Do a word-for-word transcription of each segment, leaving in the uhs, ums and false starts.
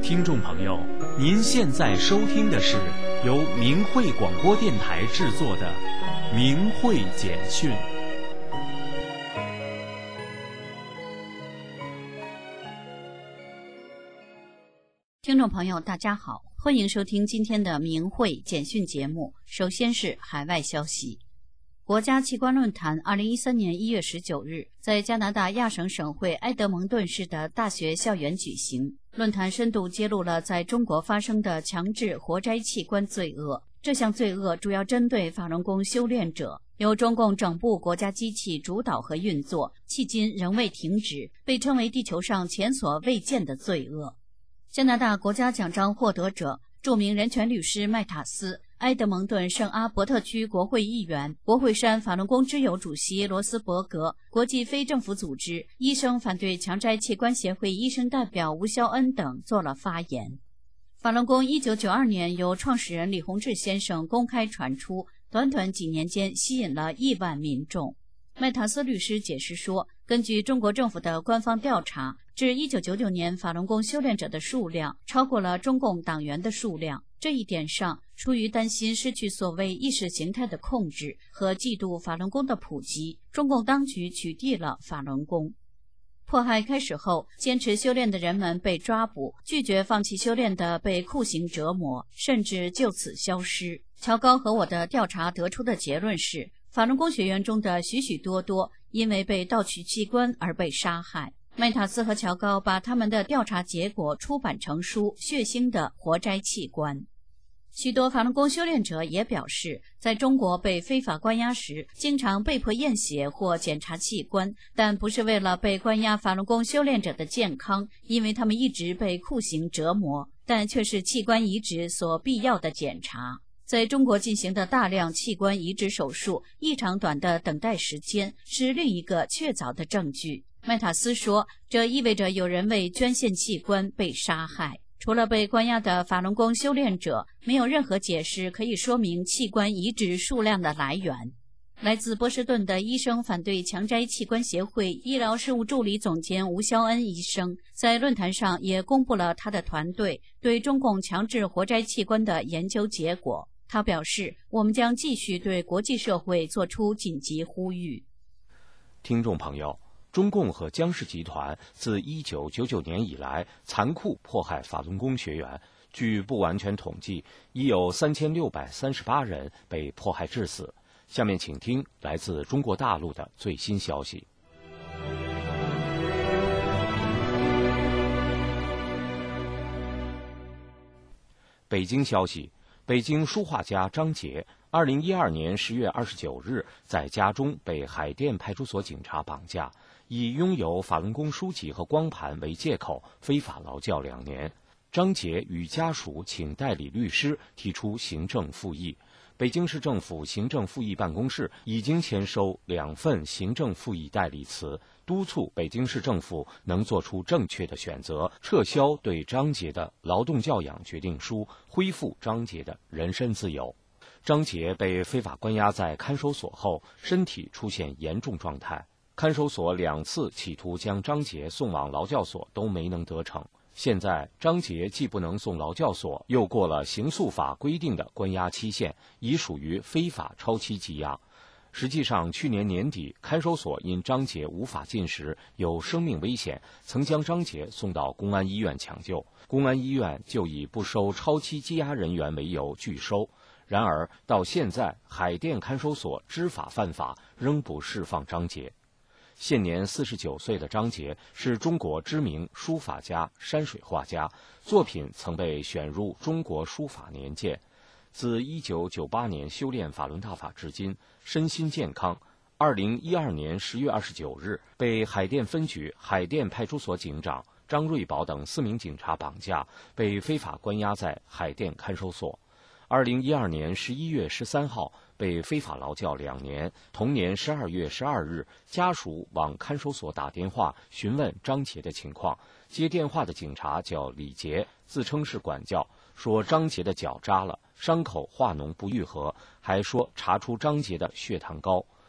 听众朋友，您现在收听的是由明慧广播电台制作的《明慧简讯》。 听众朋友，大家好，欢迎收听今天的明慧简讯节目。首先是海外消息。国家器官论坛二零一三年一月十九日在加拿大亚省省会埃德蒙顿市的大学校园举行。论坛深度揭露了在中国发生的强制活摘器官罪恶。这项罪恶主要针对法轮功修炼者，由中共整部国家机器主导和运作，迄今仍未停止，被称为地球上前所未见的罪恶。加拿大国家奖章获得者、著名人权律师麦塔斯、埃德蒙顿圣阿伯特区国会议员、国会山法轮功之友主席罗斯伯格、国际非政府组织医生反对强摘器官协会医生代表吴肖恩等做了发言。法轮功一九九二年由创始人李洪志先生公开传出，短短几年间吸引了亿万民众。麦塔斯律师解释说，根据中国政府的官方调查，至一九九九年法轮功修炼者的数量超过了中共党员的数量。这一点上，出于担心失去所谓意识形态的控制和嫉妒法轮功的普及，中共当局取缔了法轮功。迫害开始后，坚持修炼的人们被抓捕，拒绝放弃修炼的被酷刑折磨，甚至就此消失。乔高和我的调查得出的结论是，法轮功学员中的许许多多因为被盗取器官而被杀害。麦塔斯和乔高把他们的调查结果出版成书《血腥的活摘器官》。许多法轮功修炼者也表示，在中国被非法关押时，经常被迫验血或检查器官，但不是为了被关押法轮功修炼者的健康，因为他们一直被酷刑折磨，但却是器官移植所必要的检查。在中国进行的大量器官移植手术异常短的等待时间是另一个确凿的证据。麦塔斯说，这意味着有人为捐献器官被杀害。除了被关押的法轮功修炼者，没有任何解释可以说明器官移植数量的来源。来自波士顿的医生反对强摘器官协会医疗事务助理总监吴肖恩医生在论坛上也公布了他的团队对中共强制活摘器官的研究结果。他表示，我们将继续对国际社会做出紧急呼吁。 听众朋友，中共和江氏集团自一九九九年以来残酷迫害法轮功学员，据不完全统计，已有三千六百三十八人被迫害致死。下面请听来自中国大陆的最新消息。北京消息，北京书画家张杰二零一二年十月二十九日在家中被海淀派出所警察绑架，以拥有法轮功书籍和光盘为借口非法劳教两年。张杰与家属请代理律师提出行政复议。北京市政府行政复议办公室已经签收两份行政复议代理词，督促北京市政府能做出正确的选择，撤销对张杰的劳动教养决定书，恢复张杰的人身自由。张杰被非法关押在看守所后，身体出现严重状态。看守所两次企图将张杰送往劳教所都没能得逞。现在张杰既不能送劳教所，又过了刑诉法规定的关押期限，已属于非法超期羁押。实际上，去年年底，看守所因张杰无法进食，有生命危险，曾将张杰送到公安医院抢救。公安医院就以不收超期羁押人员为由拒收。然而，到现在，海淀看守所知法犯法，仍不释放张杰。现年四十九岁的张杰是中国知名书法家、山水画家，作品曾被选入中国书法年鉴。自一九九八年修炼法轮大法至今，身心健康。二零一二年十月二十九日，被海淀分局海淀派出所警长张瑞宝等四名警察绑架，被非法关押在海淀看守所。二零一二年十一月十三号被非法劳教两年。同年十二月十二日，家属往看守所打电话询问张杰的情况。接电话的警察叫李杰，自称是管教，说张杰的脚扎了，伤口化脓不愈合，还说查出张杰的血糖高。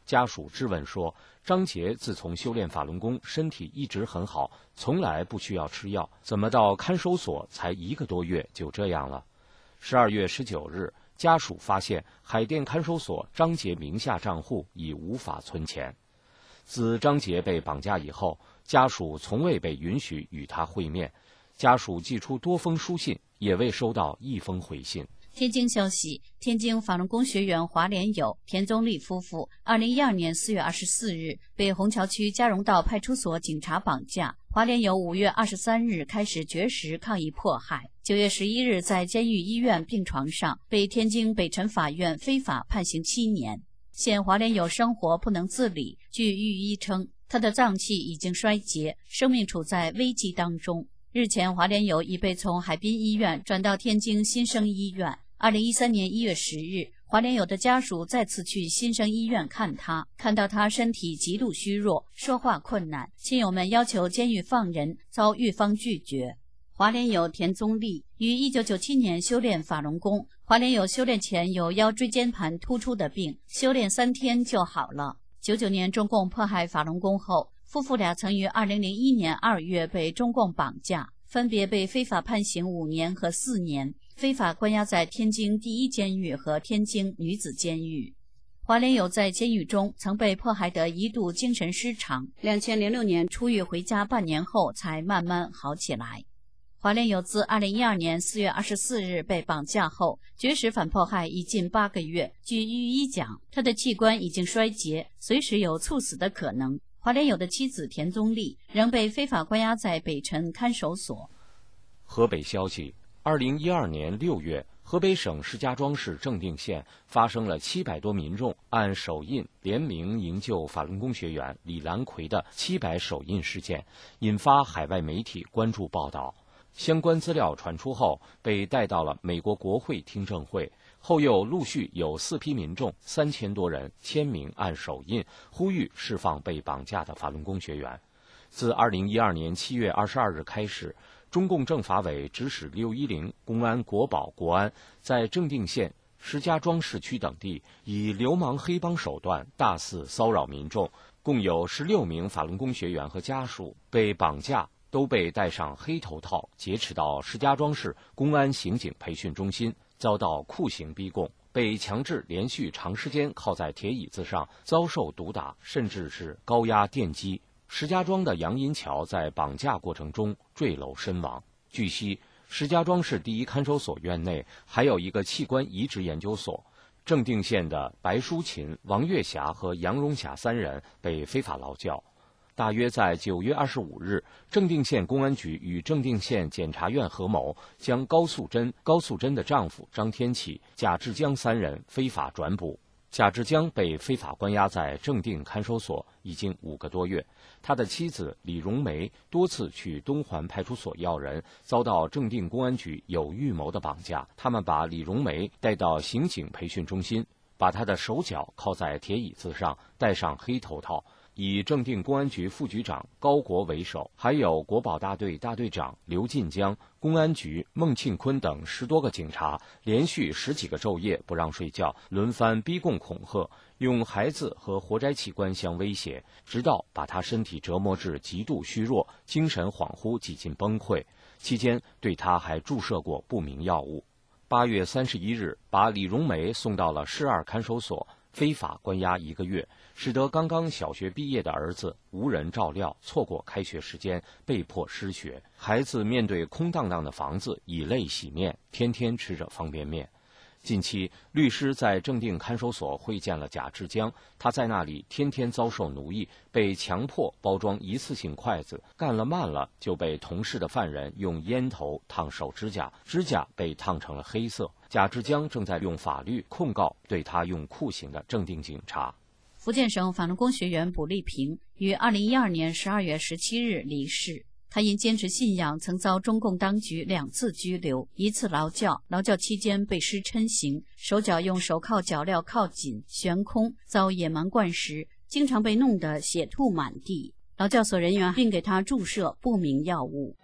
家属质问说，张杰自从修炼法轮功，身体一直很好，从来不需要吃药，怎么到看守所才一个多月就这样了？十二月十九日，家属发现海淀看守所张杰名下账户已无法存钱。自张杰被绑架以后，家属从未被允许与他会面，家属寄出多封书信，也未收到一封回信。 天津消息，天津法轮功学员华连友、田宗立夫妇，二零一二年四月二十四日被虹桥区嘉荣道派出所警察绑架。华连友五月二十三日开始绝食抗议迫害，九月十一日在监狱医院病床上被天津北辰法院非法判刑七年。现华连友生活不能自理，据狱医称，他的脏器已经衰竭，生命处在危机当中。日前，华连友已被从海滨医院转到天津新生医院。二零一三年一月十日，华连友的家属再次去新生医院看他，看到他身体极度虚弱，说话困难，亲友们要求监狱放人，遭狱方拒绝。华连友田宗立于一九九七年修炼法轮功，华连友修炼前有腰椎间盘突出的病，修炼三天就好了。九九年中共迫害法轮功后，夫妇俩曾于二零零一年二月被中共绑架，分别被非法判刑五年和四年，非法关押在天津第一监狱和天津女子监狱。华连友在监狱中曾被迫害得一度精神失常，两千零六年出狱回家半年后才慢慢好起来。华连友自二零一二年四月二十四日被绑架后，绝食反迫害已近八个月。据狱医讲，他的器官已经衰竭，随时有猝死的可能。华连友的妻子田宗立仍被非法关押在北辰看守所。 河北消息，二零一二年六月，河北省石家庄市正定县发生了七百多民众按手印联名营救法轮功学员李兰奎的七百手印事件，引发海外媒体关注报道。相关资料传出后，被带到了美国国会听证会，后又陆续有四批民众三千多人签名按手印，呼吁释放被绑架的法轮功学员。自二零一二年七月二十二日开始，中共政法委指使六一零、公安、国保、国安在正定县、石家庄市区等地以流氓黑帮手段大肆骚扰民众，共有十六名法轮功学员和家属被绑架，都被戴上黑头套，劫持到石家庄市公安刑警培训中心，遭到酷刑逼供，被强制连续长时间靠在铁椅子上，遭受毒打，甚至是高压电击。石家庄的杨银桥在绑架过程中坠楼身亡。据悉，石家庄市第一看守所院内还有一个器官移植研究所。正定县的白淑琴、王月霞和杨荣霞三人被非法劳教。大约在九月二十五日，正定县公安局与正定县检察院合谋，将高素贞、高素贞的丈夫张天启、贾志江三人非法转捕。贾志江被非法关押在正定看守所已经五个多月，他的妻子李荣梅多次去东环派出所要人，遭到正定公安局有预谋的绑架。他们把李荣梅带到刑警培训中心，把他的手脚铐在铁椅子上，戴上黑头套，以正定公安局副局长高国为首，还有国保大队大队长刘进江、公安局孟庆坤等十多个警察，连续十几个昼夜不让睡觉，轮番逼供恐吓，用孩子和活摘器官相威胁，直到把他身体折磨至极度虚弱，精神恍惚，几近崩溃。期间对他还注射过不明药物。八月三十一日，把李荣梅送到了市二看守所，非法关押一个月，使得刚刚小学毕业的儿子无人照料，错过开学时间，被迫失学。孩子面对空荡荡的房子，以泪洗面，天天吃着方便面。近期，律师在正定看守所会见了贾志江，他在那里天天遭受奴役，被强迫包装一次性筷子，干了慢了就被同事的犯人用烟头烫手指甲，指甲被烫成了黑色。贾志江正在用法律控告对他用酷刑的正定警察。 福建省法轮功学员卜丽萍于二零一二年十二月十七日离世。他因坚持信仰，曾遭中共当局两次拘留，一次劳教，劳教期间被施嗔刑，手脚用手铐脚镣铐紧悬空，遭野蛮灌食，经常被弄得血吐满地。劳教所人员并给他注射不明药物。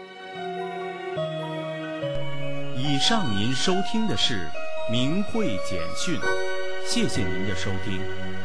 以上您收听的是明慧简讯，谢谢您的收听。